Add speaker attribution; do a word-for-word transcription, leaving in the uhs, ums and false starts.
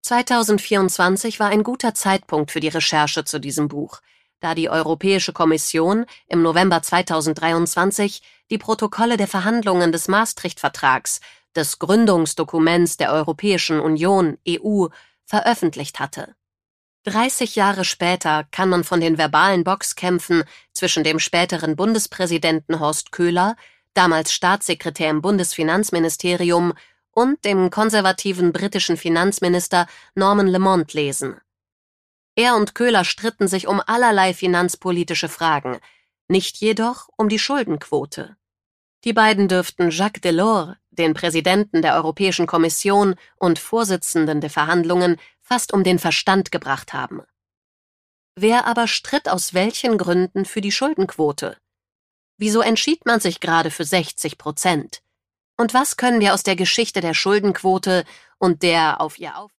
Speaker 1: zweitausendvierundzwanzig war ein guter Zeitpunkt für die Recherche zu diesem Buch, da die Europäische Kommission im November zweitausenddreiundzwanzig die Protokolle der Verhandlungen des Maastricht-Vertrags, des Gründungsdokuments der Europäischen Union, E U, veröffentlicht hatte. dreißig Jahre später kann man von den verbalen Boxkämpfen zwischen dem späteren Bundespräsidenten Horst Köhler, damals Staatssekretär im Bundesfinanzministerium, und dem konservativen britischen Finanzminister Norman Lamont lesen. Er und Köhler stritten sich um allerlei finanzpolitische Fragen, nicht jedoch um die Schuldenquote. Die beiden dürften Jacques Delors, den Präsidenten der Europäischen Kommission und Vorsitzenden der Verhandlungen, fast um den Verstand gebracht haben. Wer aber stritt aus welchen Gründen für die Schuldenquote? Wieso entschied man sich gerade für sechzig Prozent? Und was können wir aus der Geschichte der Schuldenquote und der auf ihr auf